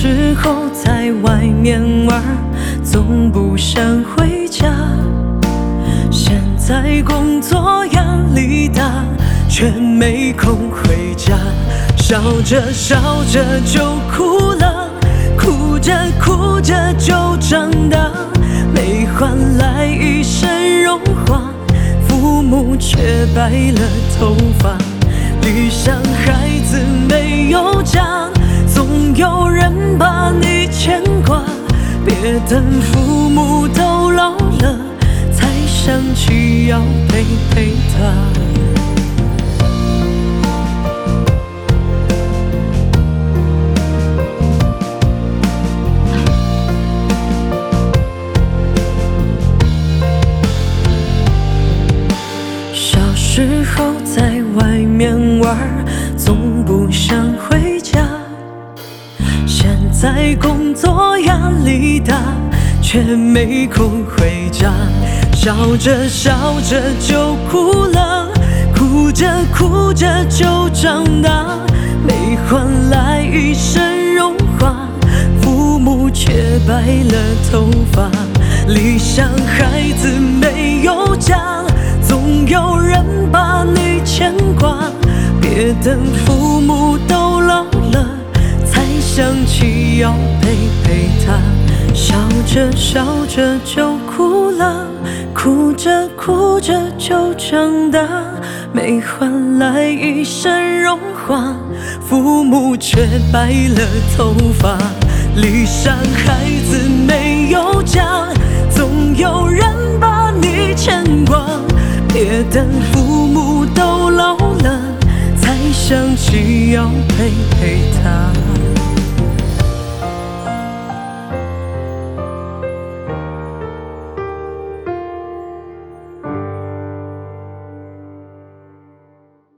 时候在外面玩，总不想回家。现在工作压力大，却没空回家。笑着笑着就哭了，哭着哭着就长大，没换来一身荣华，父母却白了头发。理想孩子没有家，总有人把你牵挂，别等父母都老了，才想起要陪陪他。小时候在外面玩，总不想回家。现在工作压力大，却没空回家。笑着笑着就哭了，哭着哭着就长大，没换来一身荣华，父母却白了头发。理想孩子没有家，总有人把你牵挂，别等父母都老了，才想起要陪陪他。笑着笑着就哭了，哭着哭着就长大，没换来一身荣华，父母却白了头发。理想孩子没有家，总有人把你牵挂，别等父母都老了，才想起要陪陪他。